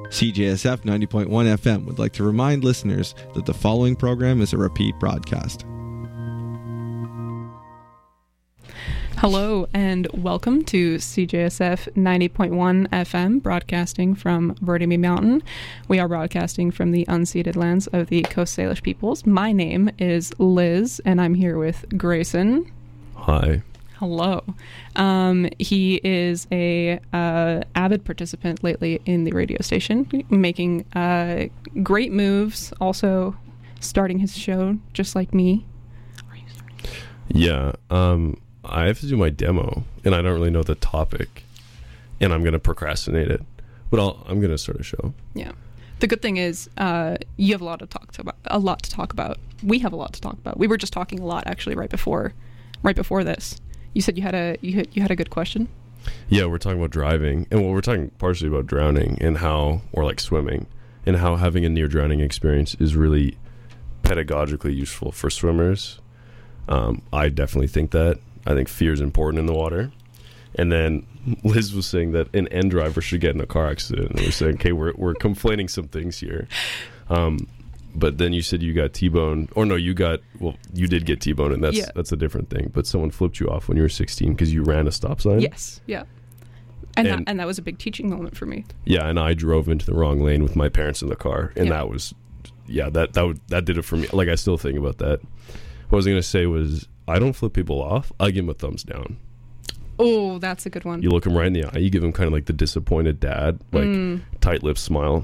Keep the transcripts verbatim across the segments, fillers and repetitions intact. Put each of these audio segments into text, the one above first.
C J S F ninety point one F M would like to remind listeners that the following program is a repeat broadcast. Hello and welcome to C J S F ninety point one F M, broadcasting from Burnaby Mountain. We are broadcasting from the unceded lands of the Coast Salish peoples. My name is Liz, and I'm here with Grayson. Hi. Hello. Um, he is a uh, avid participant lately in the radio station, making uh, great moves, also starting his show just like me. Are you starting? Yeah. Um, I have to do my demo, and I don't really know the topic, and I'm going to procrastinate it. But I'll, I'm going to start a show. Yeah. The good thing is uh, you have a lot to talk to about. A lot to talk about. We have a lot to talk about. We were just talking a lot actually right before, right before this. You said you had a you had, you had a good question. Yeah, we're talking about driving, and well, we're talking partially about drowning and how, or like swimming, and how having a near drowning experience is really pedagogically useful for swimmers. Um, I definitely think that. I think fear is important in the water. And then Liz was saying that an end driver should get in a car accident. And we're saying, okay, we're we're conflating some things here. Um, but then you said you got T-boned, or no, you got, well, you did get T-boned, and that's Yeah. that's a different thing. But someone flipped you off when you were sixteen because you ran a stop sign. Yes. Yeah. And And- that, and that was a big teaching moment for me. Yeah, and I drove into the wrong lane with my parents in the car, and Yeah. that was, yeah, that that would, that did it for me. Like, I still think about that. What I was gonna say was, I don't flip people off. I give them a thumbs down. Oh, that's a good one. You look them right in the eye. You give them kind of like the disappointed dad, like Mm. tight lip smile.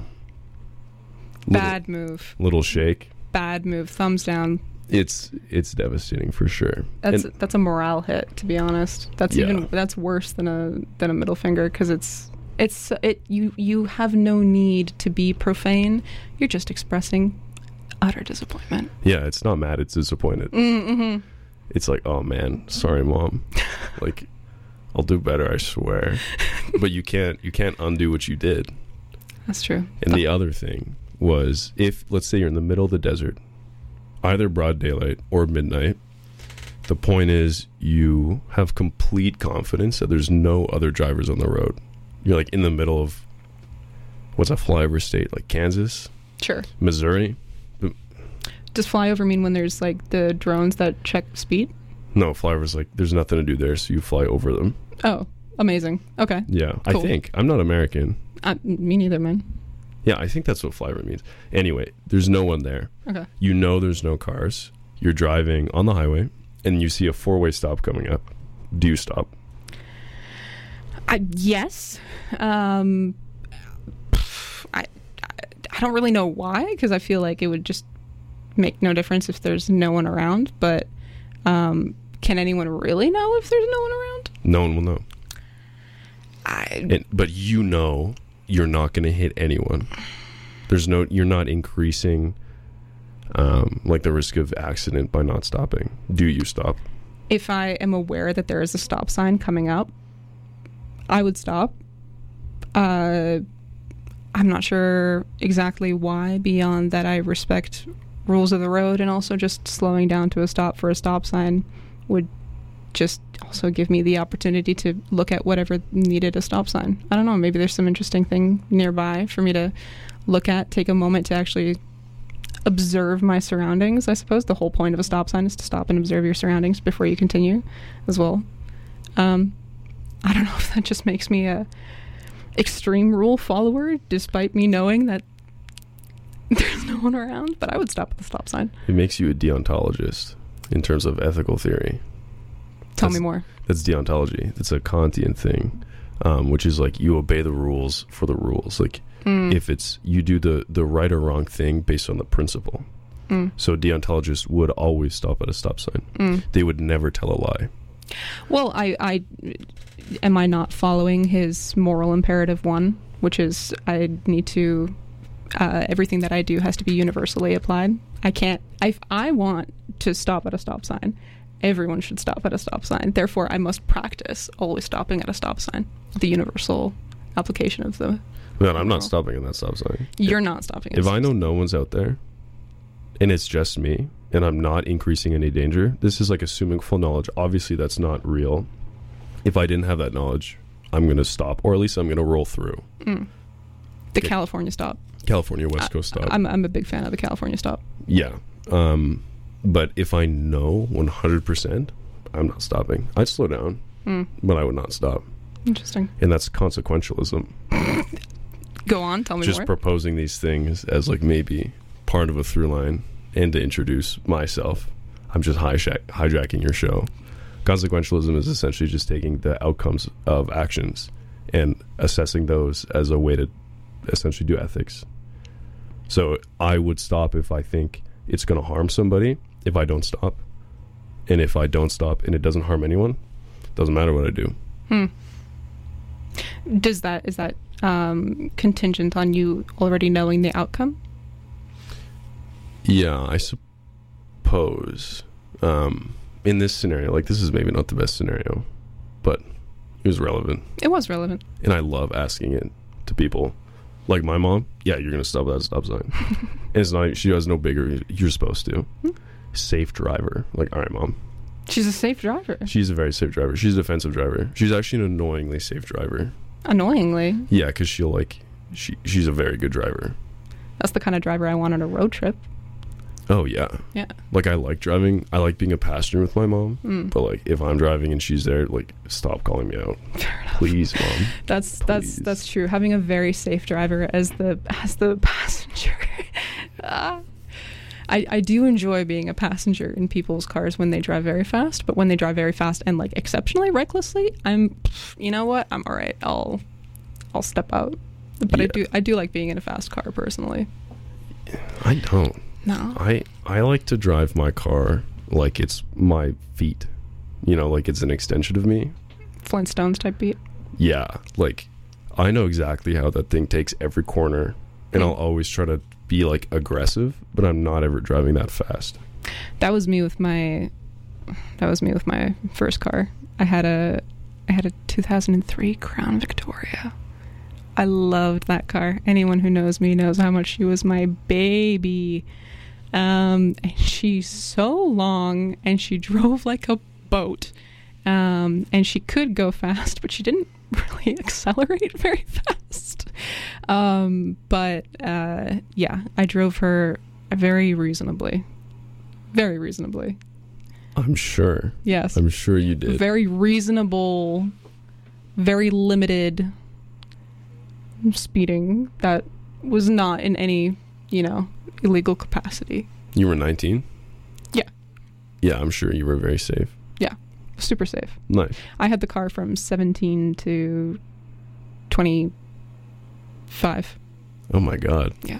Bad move. Little, little shake. Bad move. Thumbs down. It's it's devastating for sure. That's And- that's a morale hit, to be honest. That's Yeah. even that's worse than a than a middle finger, because it's it's it you you have no need to be profane. You're just expressing utter disappointment. yeah, it's not mad. It's disappointed. Mm-hmm. It's like, oh man, sorry, mom. Like, I'll do better, I swear. But you can't you can't undo what you did. That's true. And the other thing was, if, let's say you're in the middle of the desert, either broad daylight or midnight, the point is you have complete confidence that there's no other drivers on the road. You're like in the middle of, what's a flyover state? Like Kansas? Sure. Missouri? Does flyover mean when there's like the drones that check speed? No, flyover's like, there's nothing to do there, so you fly over them. Oh, amazing. Okay. Yeah, Cool. I think. I'm not American. Uh, me neither, man. Yeah, I think that's what flyover means. Anyway, there's no one there. Okay. You know there's no cars. You're driving on the highway, and you see a four-way stop coming up. Do you stop? I, yes. Um, I, I I don't really know why, because I feel like it would just make no difference if there's no one around. But um, can anyone really know if there's no one around? No one will know. I And, but you know you're not going to hit anyone. There's no, you're not increasing um, like the risk of accident by not stopping. Do you stop? if I am aware that there is a stop sign coming up, I would stop. Uh, I'm not sure exactly why, beyond that I respect rules of the road, and also just slowing down to a stop for a stop sign would just also give me the opportunity to look at whatever needed a stop sign. I don't know, maybe there's some interesting thing nearby for me to look at, take a moment to actually observe my surroundings. I suppose the whole point of a stop sign is to stop and observe your surroundings before you continue as well. Um, I don't know if that just makes me a extreme rule follower, despite me knowing that there's no one around, but I would stop at the stop sign. It makes you a deontologist in terms of ethical theory. Tell That's- me more. That's deontology. It's a Kantian thing, um, which is like you obey the rules for the rules. Like Mm. if it's you do the the right or wrong thing based on the principle. Mm. So deontologists would always stop at a stop sign. Mm. They would never tell a lie. Well, I, I am I not following his moral imperative one, which is I need to uh, everything that I do has to be universally applied. I can't. If I want to stop at a stop sign, everyone should stop at a stop sign. Therefore, I must practice always stopping at a stop sign. The universal application of the. Man, I'm moral. not stopping at that stop sign. You're if, not stopping. At If a I stop know sign. no one's out there, and it's just me, and I'm not increasing any danger, this is like assuming full knowledge. Obviously, that's not real. If I didn't have that knowledge, I'm going to stop, or at least I'm going to roll through. Mm. The Okay. California stop. California West Coast stop. I'm I'm a big fan of the California stop. Yeah. Um, but if I know one hundred percent, I'm not stopping. I'd slow down, Mm, but I would not stop. interesting. And that's consequentialism. Go on, tell me Just more. proposing these things as like maybe part of a through line and to introduce myself. I'm just hijack- hijacking your show. Consequentialism is essentially just taking the outcomes of actions and assessing those as a way to essentially do ethics. So I would stop if I think it's going to harm somebody, if I don't stop. And if I don't stop and it doesn't harm anyone, doesn't matter what I do. Hmm. Does that is that um, contingent on you already knowing the outcome? Yeah, I suppose. Um, in this scenario, like this is maybe not the best scenario, but it was relevant. It was relevant. And I love asking it to people. Like my mom, yeah, you're going to stop at that stop sign. And it's not, she has no bigger, you're supposed to. Hmm. Safe driver. Like, all right, mom. She's a safe driver. She's a very safe driver. She's a defensive driver. She's actually an annoyingly safe driver. Annoyingly. Yeah, because she'll like, she she's a very good driver. That's the kind of driver I want on a road trip. Oh, yeah. Yeah. Like, I like driving. I like being a passenger with my mom. Mm. But, like, if I'm driving and she's there, like, stop calling me out. Fair enough. Please, mom. That's Please. that's that's true. Having a very safe driver as the as the passenger. Ah. I, I do enjoy being a passenger in people's cars when they drive very fast, but when they drive very fast and like exceptionally recklessly, I'm, you know what, I'm all right. I'll I'll step out. But I Yeah. do I do like being in a fast car personally. I don't. No. I I like to drive my car like it's my feet. You know, like it's an extension of me. Flintstones type beat. Yeah, like I know exactly how that thing takes every corner, and I'll always try to be like aggressive, but I'm not ever driving that fast. That was me with my that was me with my first car. I had a I had a two thousand three Crown Victoria. I loved that car. Anyone who knows me knows how much she was my baby. Um, and she's so long, and she drove like a boat. Um, and she could go fast, but she didn't really accelerate very fast. Um, but uh, yeah, I drove her very reasonably. Very reasonably. I'm sure. Yes. I'm sure you did. Very reasonable, very limited speeding that was not in any, you know, illegal capacity. You were nineteen? Yeah. Yeah, I'm sure you were very safe. Yeah. Super safe. Nice. I had the car from seventeen to twenty-five. Oh my god. Yeah.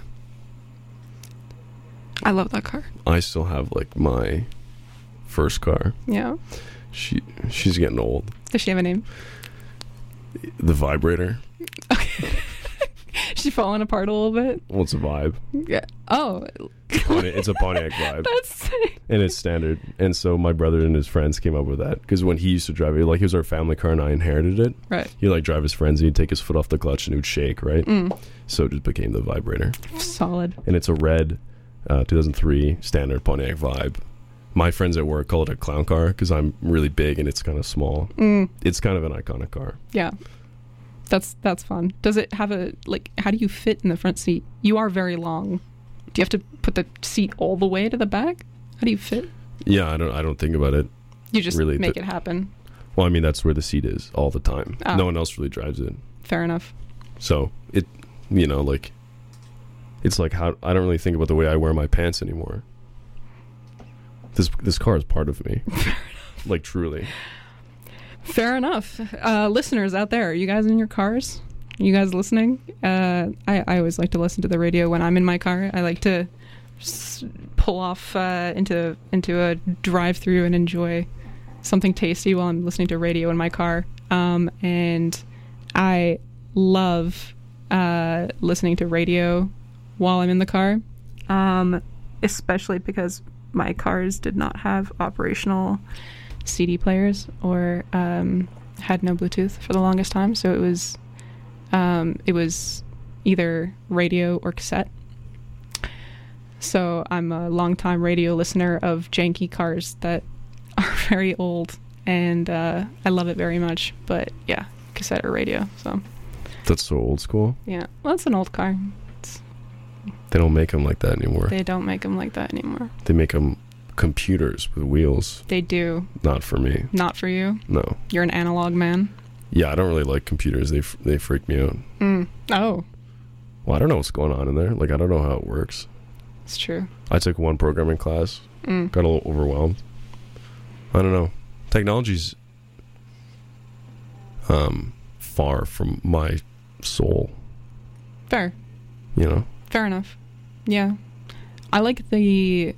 I love that car. I still have like my first car. Yeah. She she's getting old. Does she have a name? The vibrator. Okay. She's falling apart a little bit. Well, it's a vibe. Yeah. Oh. Pontiac, it's a Pontiac vibe. That's sick. And it's standard. And so my brother and his friends came up with that because when he used to drive it, like it was our family car and I inherited it. Right. He'd like drive his friends and he'd take his foot off the clutch and it would shake, right? Mm. So it just became the vibrator. Solid. And it's a red uh, two thousand three standard Pontiac vibe. My friends at work call it a clown car because I'm really big and it's kind of small. Mm. It's kind of an iconic car. Yeah. That's that's fun. Does it have a, like, how do you fit in the front seat? You are very long. Do you have to put the seat all the way to the back? How do you fit? Yeah, I don't I don't think about it. You just Really, make the- it happen. Well, I mean, that's where the seat is all the time. Oh. No one else really drives it. Fair enough. So it, you know, like, it's like how I don't really think about the way I wear my pants anymore. This this car is part of me, like truly. Fair enough. Uh, listeners out there, are you guys in your cars? You guys listening? Uh, I, I always like to listen to the radio when I'm in my car. I like to s- pull off uh, into into a drive-through and enjoy something tasty while I'm listening to radio in my car. Um, and I love uh, listening to radio while I'm in the car, um, especially because my cars did not have operational C D players or um, had no Bluetooth for the longest time. So it was um, it was either radio or cassette. So I'm a longtime radio listener of janky cars that are very old, and uh, I love it very much. But yeah, cassette or radio. So That's so old school. Yeah. Well, it's an old car. They don't make them like that anymore. They don't make them like that anymore. They make them computers with wheels. They do. Not for me. Not for you? No. You're an analog man? Yeah, I don't really like computers. They f- they freak me out. Mm. Oh. Well, I don't know what's going on in there. Like, I don't know how it works. It's true. I took one programming class. Mm. Got a little overwhelmed. I don't know. Technology's um, far from my soul. Fair. You know? Fair enough. Yeah. I like the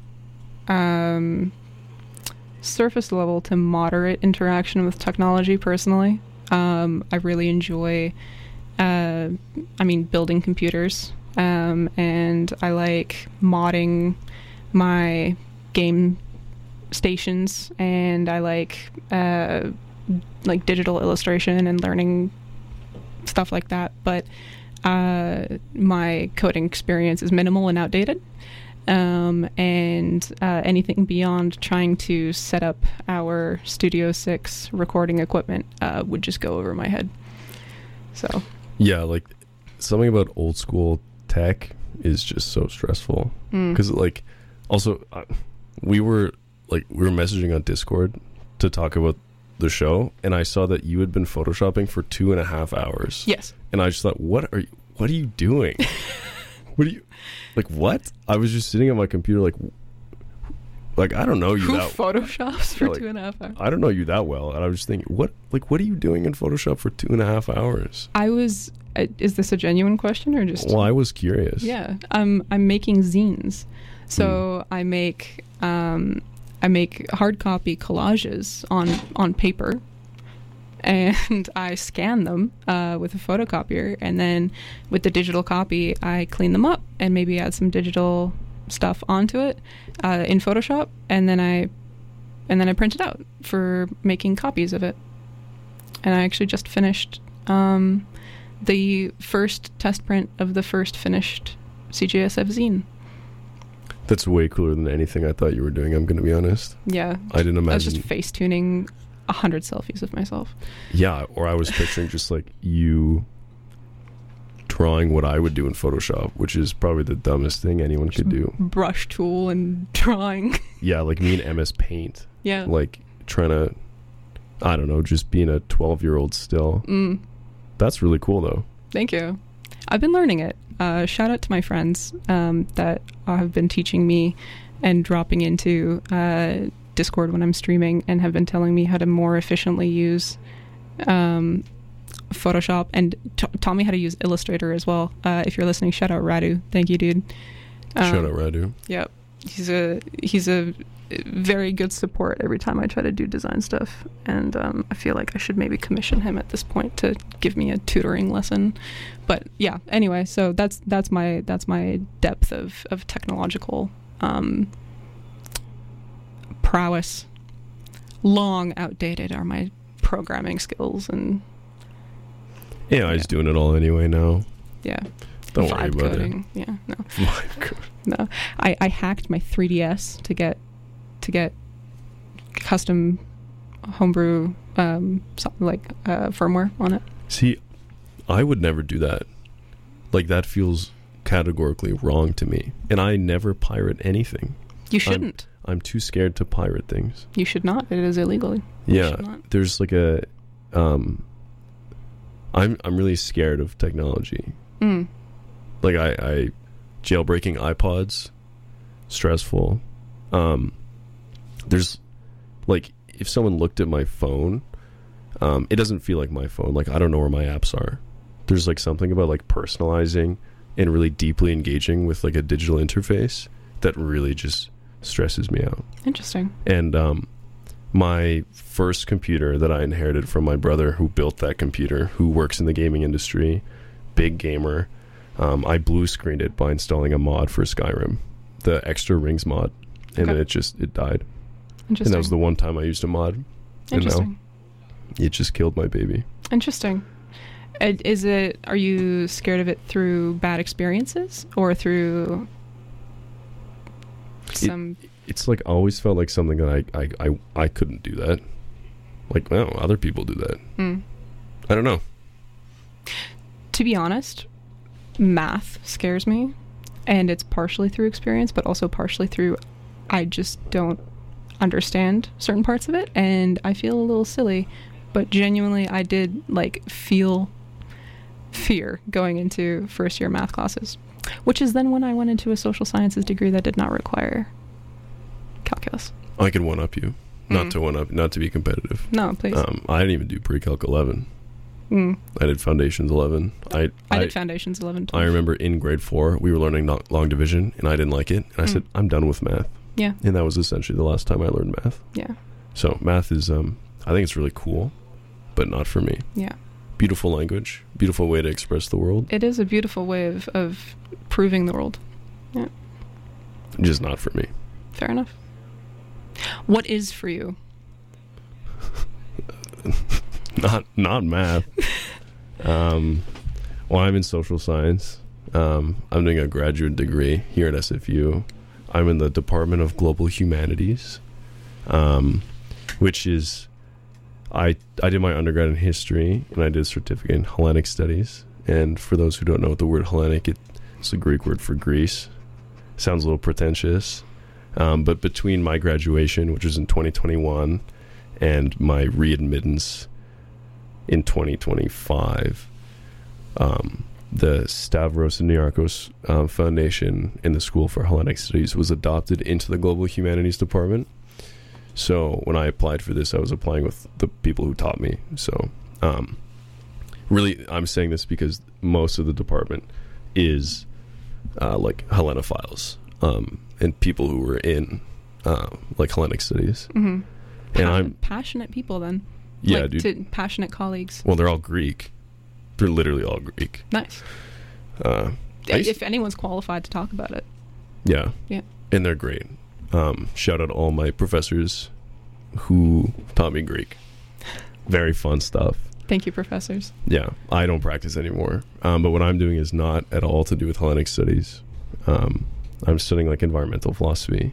um, surface level to moderate interaction with technology personally. Um, I really enjoy, uh, I mean, building computers. Um, and I like modding my game stations, and I like uh, like digital illustration and learning stuff like that. But uh, my coding experience is minimal and outdated. Um, and uh, anything beyond trying to set up our Studio six recording equipment uh, would just go over my head. So yeah, like something about old school tech is just so stressful because, mm. like, also uh, we were like we were messaging on Discord to talk about the show, and I saw that you had been photoshopping for two and a half hours. Yes, and I just thought, what are you? What are you doing? What are you? Like, what? I was just sitting at my computer, like, like I don't know you Who that photoshops for yeah, like, two and a half hours. I don't know you that well, and I was just thinking, what? Like, what are you doing in Photoshop for two and a half hours? I was. Uh, is this a genuine question or just? Well, I was curious. Yeah, um, I'm making zines, so mm. I make um, I make hard copy collages on on paper. And I scan them uh, with a photocopier, and then with the digital copy, I clean them up and maybe add some digital stuff onto it uh, in Photoshop, and then I and then I print it out for making copies of it. And I actually just finished um, the first test print of the first finished C J S F zine. That's way cooler than anything I thought you were doing. I'm going to be honest. Yeah, I didn't imagine. I was just face tuning a hundred selfies of myself. Yeah, or I was picturing just like you drawing what I would do in Photoshop, which is probably the dumbest thing anyone just could do. Brush tool and drawing. Yeah, like me and M S Paint. Yeah. Like trying to, I don't know, just being a twelve-year-old still. Mm. That's really cool, though. Thank you. I've been learning it. Uh, shout out to my friends um, that have been teaching me and dropping into uh, Discord when I'm streaming and have been telling me how to more efficiently use um, Photoshop, and t- taught me how to use Illustrator as well. Uh, if you're listening, shout out Radu. Thank you, dude. Um, shout out Radu. Yep. He's a he's a very good support every time I try to do design stuff, and um, I feel like I should maybe commission him at this point to give me a tutoring lesson. But yeah, anyway, so that's that's my that's my depth of of technological um, prowess. Long outdated are my programming skills, and yeah, I was doing it all anyway now. Yeah. Don't Vibe worry about coding. it. Yeah, no. Vibe coding. No. I, I hacked my three D S to get to get custom homebrew um so, like uh, firmware on it. See, I would never do that. Like, that feels categorically wrong to me. And I never pirate anything. You shouldn't. I'm, I'm too scared to pirate things. You should not. It is illegal. You yeah. There's like a um I'm I'm really scared of technology. Mm. Like I, I jailbreaking iPods, stressful. Um, there's like, if someone looked at my phone, um, it doesn't feel like my phone. Like, I don't know where my apps are. There's like something about like personalizing and really deeply engaging with like a digital interface that really just stresses me out. Interesting. And um, my first computer that I inherited from my brother, who built that computer, who works in the gaming industry, big gamer. Um, I blue screened it by installing a mod for Skyrim, the extra rings mod, and okay. then it just it died. Interesting. And that was the one time I used a mod. Interesting. And now it just killed my baby. Interesting. Is it? Are you scared of it through bad experiences or through some? It, it's like I always felt like something that I I, I, I couldn't do that. Like, no, other people do that. Mm. I don't know. to be honest, math scares me, and it's partially through experience, but also partially through I just don't understand certain parts of it, and I feel a little silly. But genuinely, I did like feel fear going into first year math classes, which is then when I went into a social sciences degree that did not require calculus. I could one up you, not Mm. to one up, not to be competitive. No, please. Um, I didn't even do pre-calc eleven. Mm. I did foundations eleven. I I did foundations eleven, I twelve. remember in grade four we were learning no- long division, and I didn't like it, and I Mm. said I'm done with math. Yeah. And that was essentially the last time I learned math. Yeah. So math is, um, I think it's really cool, but not for me. Yeah. Beautiful language, beautiful way to express the world, It is a beautiful way of, of proving the world. just not for me. Fair enough. What is for you? Not not math. um, well, I'm in social science. Um, I'm doing a graduate degree here at S F U. I'm in the Department of Global Humanities, um, which is I I did my undergrad in history and I did a certificate in Hellenic Studies. And for those who don't know what the word Hellenic, it, it's a Greek word for Greece. Sounds a little pretentious, um, but between my graduation, which was in twenty twenty-one, and my readmittance in twenty twenty-five, um, the Stavros and Niarchos uh, Foundation in the School for Hellenic Studies was adopted into the Global Humanities Department. So when I applied for this, I was applying with the people who taught me. So um, really, I'm saying this because most of the department is uh, like Hellenophiles um, and people who were in uh, like Hellenic Studies. Mm-hmm. And I'm passionate people then. yeah, like, dude. To passionate colleagues. Well, they're all Greek. They're literally all Greek. Nice. Uh, I used- If anyone's qualified to talk about it. yeah, Yeah. and they're great. Um, shout out to all my professors who taught me Greek. Very fun stuff. Thank you, professors. Yeah, I don't practice anymore. Um, but what I'm doing is not at all to do with Hellenic studies. Um, I'm studying like environmental philosophy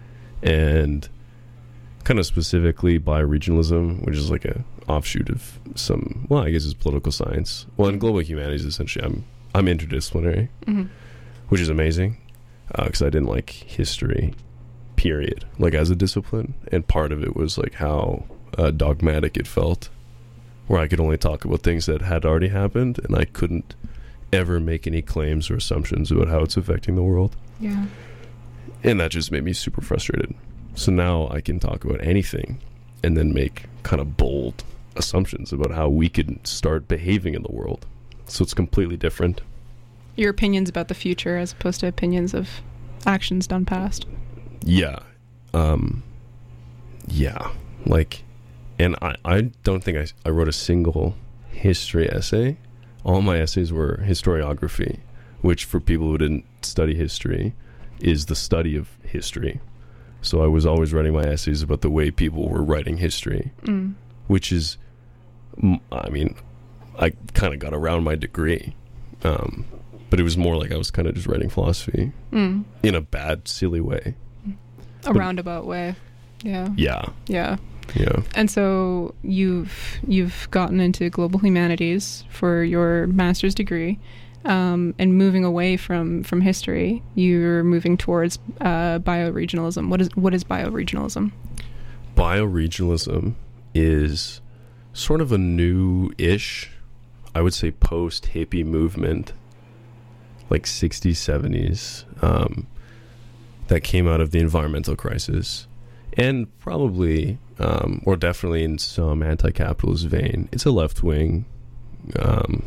and kind of specifically bioregionalism, which is like a offshoot of some, well, I guess it's political science. Well, in global humanities, essentially, I'm I'm interdisciplinary, Mm-hmm. which is amazing because I didn't like history, period, like as a discipline. And part of it was like how uh, dogmatic it felt, where I could only talk about things that had already happened, and I couldn't ever make any claims or assumptions about how it's affecting the world. Yeah. And that just made me super frustrated. So now I can talk about anything and then make kind of bold assumptions about how we could start behaving in the world. So it's completely different. Your opinions about the future as opposed to opinions of actions done past. Yeah. Um, yeah. Like, and I, I don't think I, I wrote a single history essay. All my essays were historiography, which for people who didn't study history is the study of history. So I was always writing my essays about the way people were writing history, Mm. which is, m- I mean, I kind of got around my degree. Um, but it was more like I was kind of just writing philosophy Mm. in a bad, silly way. A roundabout way. Yeah. Yeah. Yeah. Yeah. And so you've you've gotten into global humanities for your master's degree, um, and moving away from, from history, you're moving towards uh, bioregionalism. What is what is bioregionalism? Bioregionalism is sort of a new-ish, I would say, post-hippie movement, like sixties, seventies, um, that came out of the environmental crisis. And probably, um, or definitely in some anti-capitalist vein, it's a left-wing, um,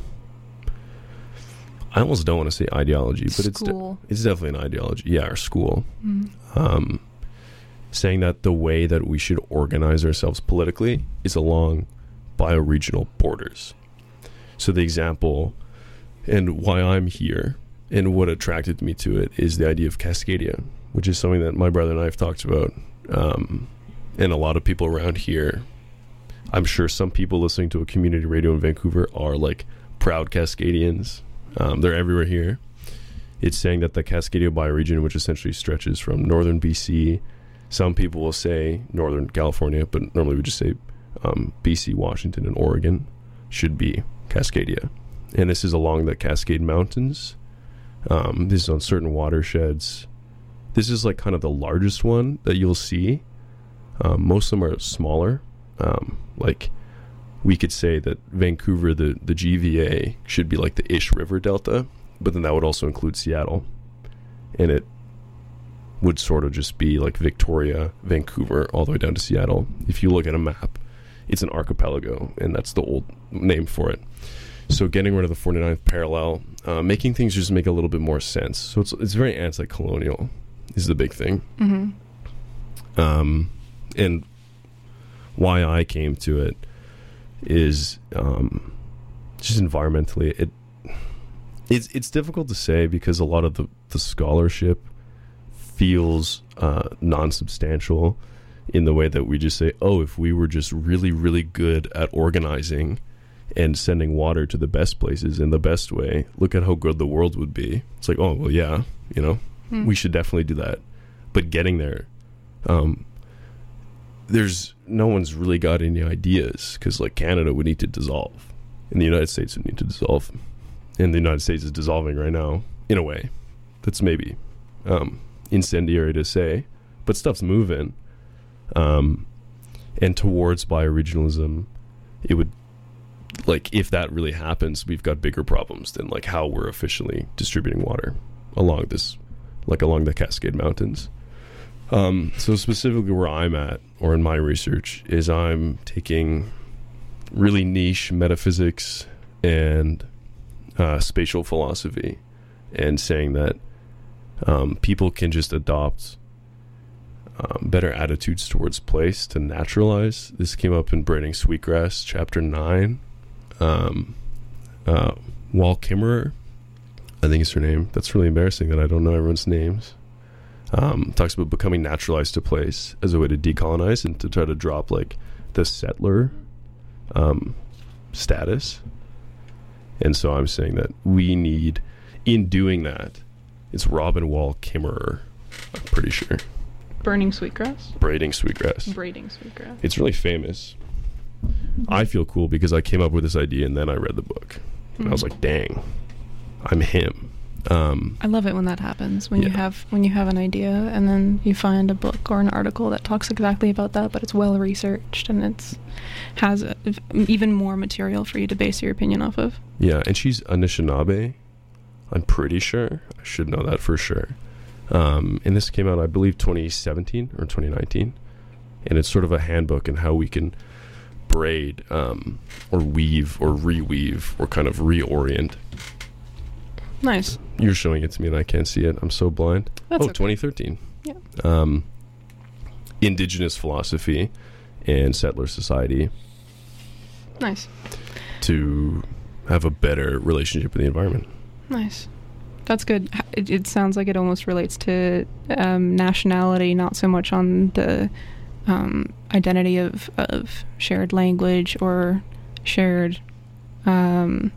I almost don't want to say ideology, but it's de- School. it's definitely an ideology. Yeah, or school. Mm. Um, saying that the way that we should organize ourselves politically is along bioregional borders. So the example and why I'm here and what attracted me to it is the idea of Cascadia, which is something that my brother and I have talked about. Um, and a lot of people around here, I'm sure some people listening to a community radio in Vancouver are like proud Cascadians. Um, they're everywhere here. It's saying that the Cascadia bioregion, which essentially stretches from northern B C, some people will say northern California, but normally we just say um, B C, Washington, and Oregon, should be Cascadia. and this is along the Cascade Mountains. Um, this is on certain watersheds. This is like kind of the largest one that you'll see. Um, most of them are smaller. Um, like we could say that Vancouver, the, the G V A, should be like the Ish River Delta, but then that would also include Seattle. And it would sort of just be like Victoria, Vancouver, all the way down to Seattle. If you look at a map, it's an archipelago, and that's the old name for it. So getting rid of the forty-ninth parallel, uh, making things just make a little bit more sense. So it's it's very anti-colonial is the big thing. Mm-hmm. Um, and why I came to it is um, just environmentally. It it's it's difficult to say because a lot of the, the scholarship feels uh, non-substantial in the way that we just say, oh, if we were just really, really good at organizing and sending water to the best places in the best way, look at how good the world would be. It's like, oh, well, yeah, you know, mm. we should definitely do that. But getting there, um, there's no one's really got any ideas because, like, Canada would need to dissolve and the United States would need to dissolve. And the United States is dissolving right now, in a way. That's maybe um, incendiary to say, but stuff's moving. Um, and towards bioregionalism, it would, like, if that really happens, we've got bigger problems than like how we're efficiently distributing water along this, like along the Cascade Mountains. Um, so specifically where I'm at, or in my research, is I'm taking really niche metaphysics and uh, spatial philosophy and saying that um, people can just adopt um, better attitudes towards place to naturalize. This came up in Braiding Sweetgrass, chapter nine. Um, uh, Wal Kimmerer, I think is her name. That's really embarrassing that I don't know everyone's names. Um, talks about becoming naturalized to place as a way to decolonize and to try to drop like the settler um, status. And so I'm saying that we need, in doing that, it's Robin Wal Kimmerer, I'm pretty sure. Burning Sweetgrass? Braiding Sweetgrass. Braiding Sweetgrass. It's really famous. I feel cool because I came up with this idea and then I read the book. And mm. I was like, dang, I'm him. Um, I love it when that happens, when yeah. you have when you have an idea and then you find a book or an article that talks exactly about that, but it's well researched and it's has a, even more material for you to base your opinion off of. Yeah, and she's Anishinaabe, I'm pretty sure. I should know that for sure. Um, and this came out, I believe, twenty seventeen or twenty nineteen. And it's sort of a handbook in how we can braid um, or weave or reweave or kind of reorient. Nice. You're showing it to me and I can't see it. I'm so blind. That's oh, okay. twenty thirteen. Yeah. Um, indigenous philosophy and settler society. Nice. To have a better relationship with the environment. Nice. That's good. It, it sounds like it almost relates to um, nationality, not so much on the um, identity of, of shared language or shared um,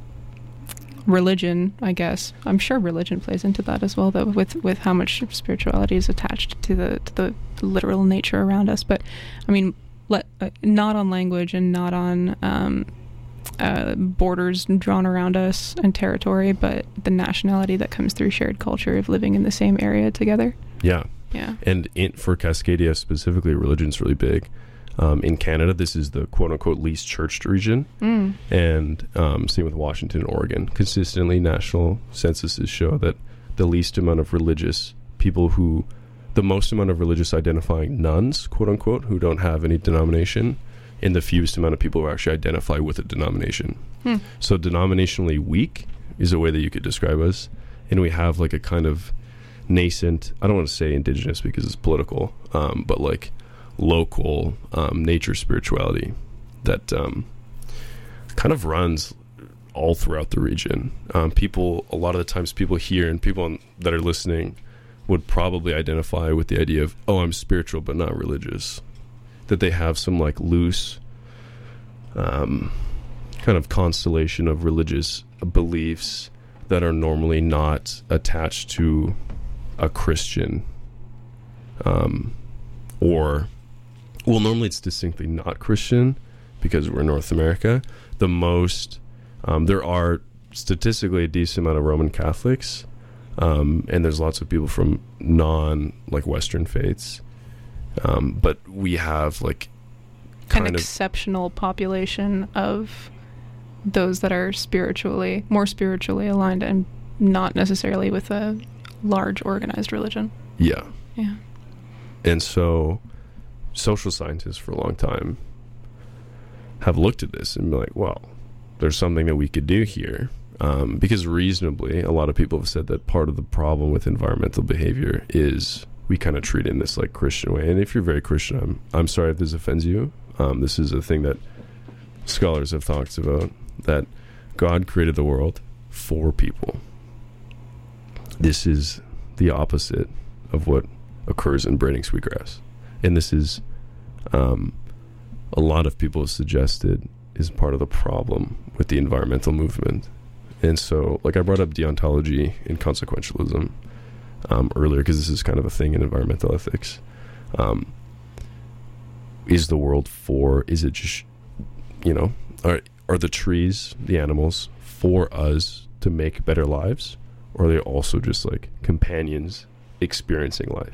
religion, I guess. I'm sure religion plays into that as well, though, with, with how much spirituality is attached to the to the literal nature around us. But, I mean, let, uh, not on language and not on um, uh, borders drawn around us and territory, but the nationality that comes through shared culture of living in the same area together. Yeah. Yeah. And in, for Cascadia specifically, religion's really big. Um, in Canada, this is the quote-unquote least churched region. Mm. And um, same with Washington and Oregon. Consistently, national censuses show that the least amount of religious people who, the most amount of religious identifying nuns, quote-unquote, who don't have any denomination, and the fewest amount of people who actually identify with a denomination. Hmm. So denominationally weak is a way that you could describe us. And we have like a kind of nascent, I don't want to say indigenous because it's political, um, but like local um, nature spirituality that um, kind of runs all throughout the region. Um, people, a lot of the times people here and people on, that are listening would probably identify with the idea of, oh, I'm spiritual but not religious. That they have some like loose um, kind of constellation of religious beliefs that are normally not attached to a Christian um, or well normally it's distinctly not Christian because we're in North America. The most Um, there are statistically a decent amount of Roman Catholics, um, and there's lots of people from non like Western faiths. Um, but we have like kind an of exceptional population of those that are spiritually more spiritually aligned and not necessarily with a large organized religion. Yeah. Yeah. And so social scientists for a long time have looked at this and been like, well, there's something that we could do here. Um, because reasonably, a lot of people have said that part of the problem with environmental behavior is we kind of treat it in this like Christian way. And if you're very Christian, I'm, I'm sorry if this offends you. Um, this is a thing that scholars have talked about, that God created the world for people. This is the opposite of what occurs in braiding sweetgrass. And this is, um, a lot of people have suggested is part of the problem with the environmental movement. And so, like I brought up deontology and consequentialism um, earlier, because this is kind of a thing in environmental ethics. Um, is the world for, is it just, you know, are, are the trees, the animals, for us to make better lives? Or are they also just like companions experiencing life?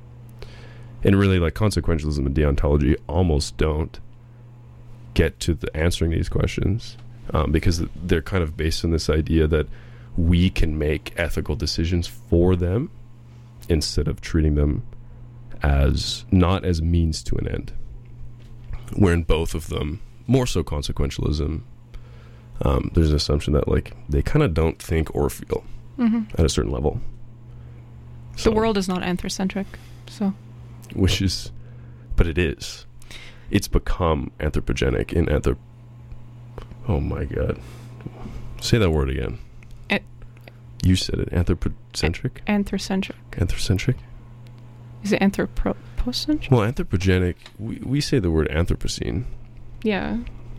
And really, like, consequentialism and deontology almost don't get to the answering these questions, um, because they're kind of based on this idea that we can make ethical decisions for them instead of treating them as not as means to an end. Where in both of them, more so consequentialism, um, there's an assumption that like they kind of don't think or feel mm-hmm. at a certain level. So, the world is not anthrocentric, so. Which is, but it is. It's become anthropogenic in anthrop. Oh my God! Say that word again. It, you said it. Anthropocentric. Anthrocentric. Anthrocentric. Is it anthropocentric? Well, anthropogenic. We we say the word Anthropocene. Yeah.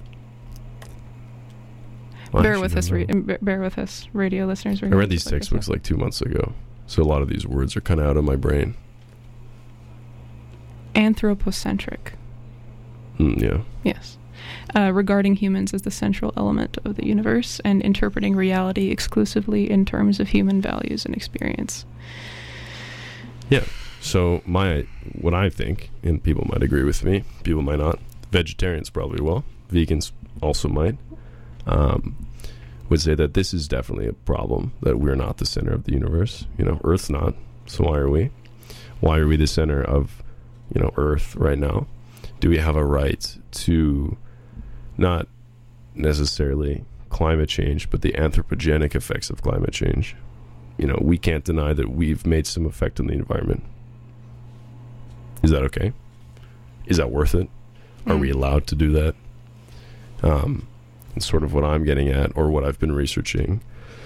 Well, bear with us, re- bear with us, radio listeners. I read these textbooks like two months ago, so a lot of these words are kind of out of my brain. Anthropocentric. Mm, yeah. Yes. Uh, regarding humans as the central element of the universe and interpreting reality exclusively in terms of human values and experience. Yeah. So my, what I think, and people might agree with me, people might not. Vegetarians probably will. Vegans also might. Um, would say that this is definitely a problem, that we're not the center of the universe. You know, Earth's not. So why are we? Why are we the center of, you know, Earth right now? Do we have a right to not necessarily climate change, but the anthropogenic effects of climate change? You know, we can't deny that we've made some effect on the environment. Is that okay? Is that worth it? Mm. Are we allowed to do that? Um, and sort of what I'm getting at, or what I've been researching,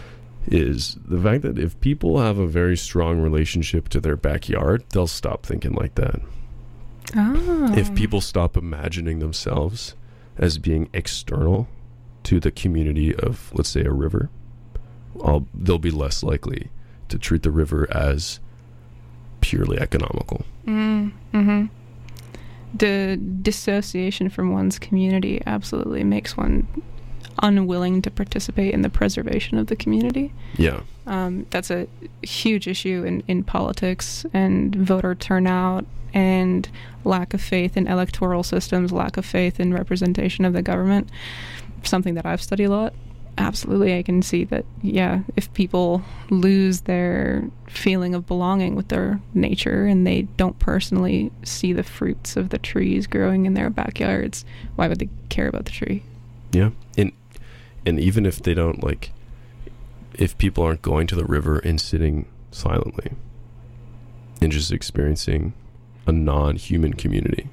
is the fact that if people have a very strong relationship to their backyard, they'll stop thinking like that. Oh. If people stop imagining themselves as being external to the community of, let's say, a river, I'll, they'll be less likely to treat the river as purely economical. Mm, mm-hmm. The dissociation from one's community absolutely makes one unwilling to participate in the preservation of the community. Yeah. Um, that's a huge issue in, in politics and voter turnout and lack of faith in electoral systems, lack of faith in representation of the government. Something that I've studied a lot. Absolutely, I can see that, yeah, if people lose their feeling of belonging with their nature and they don't personally see the fruits of the trees growing in their backyards, why would they care about the tree? Yeah. And and even if they don't, like, if people aren't going to the river and sitting silently and just experiencing a non-human community,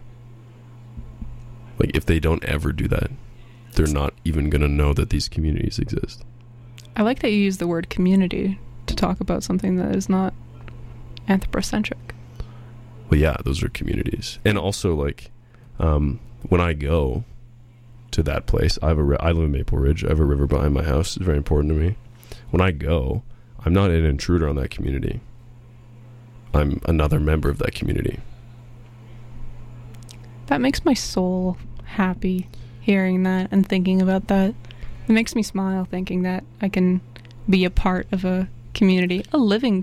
like, if they don't ever do that, they're not even going to know that these communities exist. I like that you use the word community to talk about something that is not anthropocentric. Well, yeah, those are communities. And also, like, um, when I go to that place, I have a ri- I live in Maple Ridge. I have a river behind my house. It's very important to me. When I go, I'm not an intruder on that community. I'm another member of that community. That makes my soul happy, hearing that and thinking about that. It makes me smile thinking that I can be a part of a community, a living